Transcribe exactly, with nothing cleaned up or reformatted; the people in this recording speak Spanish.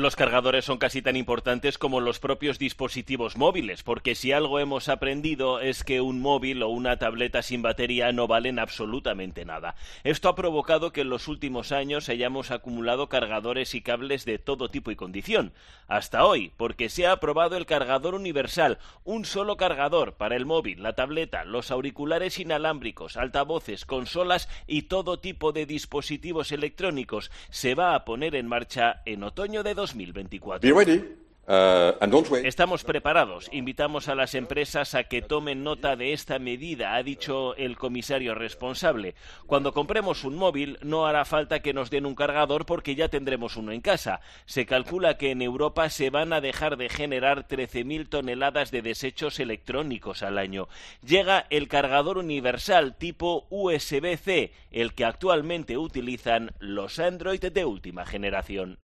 Los cargadores son casi tan importantes como los propios dispositivos móviles, porque si algo hemos aprendido es que un móvil o una tableta sin batería no valen absolutamente nada. Esto ha provocado que en los últimos años hayamos acumulado cargadores y cables de todo tipo y condición. Hasta hoy, porque se ha aprobado el cargador universal, un solo cargador para el móvil, la tableta, los auriculares inalámbricos, altavoces, consolas y todo tipo de dispositivos electrónicos. Se va a poner en marcha en otoño de dos mil veinticuatro. Be ready. Uh, and don't wait. Estamos preparados. Invitamos a las empresas a que tomen nota de esta medida, ha dicho el comisario responsable. Cuando compremos un móvil no hará falta que nos den un cargador porque ya tendremos uno en casa. Se calcula que en Europa se van a dejar de generar trece mil toneladas de desechos electrónicos al año. Llega el cargador universal tipo U S B C, el que actualmente utilizan los Android de última generación.